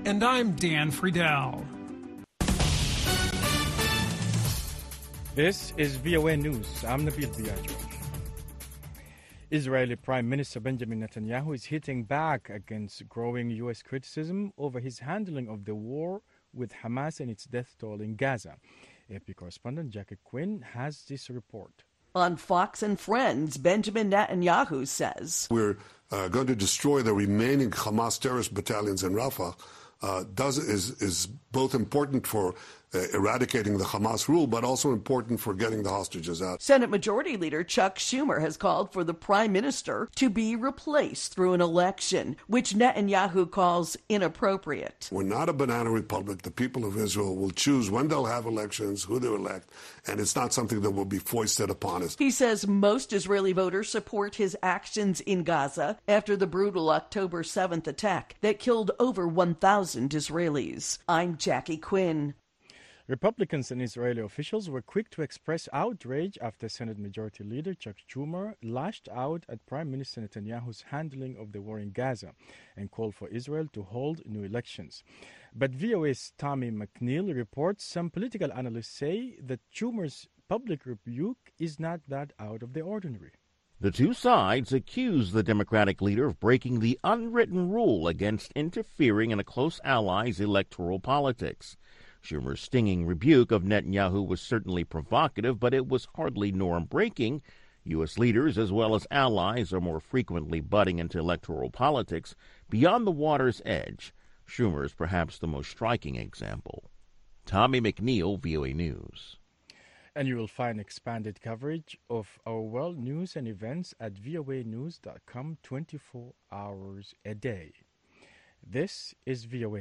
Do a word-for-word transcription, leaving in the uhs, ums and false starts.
And I'm Dan Friedel. This is V O A News. I'm Nabil Biagio. Israeli Prime Minister Benjamin Netanyahu is hitting back against growing U S criticism over his handling of the war with Hamas and its death toll in Gaza. A P correspondent Jackie Quinn has this report. On Fox and Friends, Benjamin Netanyahu says, We're uh, going to destroy the remaining Hamas terrorist battalions in Rafah. Uh, does is is both important for uh, eradicating the Hamas rule, but also important for getting the hostages out. Senate Majority Leader Chuck Schumer has called for the Prime Minister to be replaced through an election, which Netanyahu calls inappropriate. We're not a banana republic. The people of Israel will choose when they'll have elections, who they elect, and it's not something that will be foisted upon us. He says most Israeli voters support his actions in Gaza after the brutal October seventh attack that killed over one thousand Israelis. I'm Jackie Quinn. Republicans and Israeli officials were quick to express outrage after Senate Majority Leader Chuck Schumer lashed out at Prime Minister Netanyahu's handling of the war in Gaza and called for Israel to hold new elections. But V O A's Tommy McNeil reports some political analysts say that Schumer's public rebuke is not that out of the ordinary. The two sides accuse the Democratic leader of breaking the unwritten rule against interfering in a close ally's electoral politics. Schumer's stinging rebuke of Netanyahu was certainly provocative, but it was hardly norm-breaking. U S leaders, as well as allies, are more frequently butting into electoral politics beyond the water's edge. Schumer is perhaps the most striking example. Tommy McNeil, V O A News. And you will find expanded coverage of our world news and events at voa news dot com twenty-four hours a day. This is V O A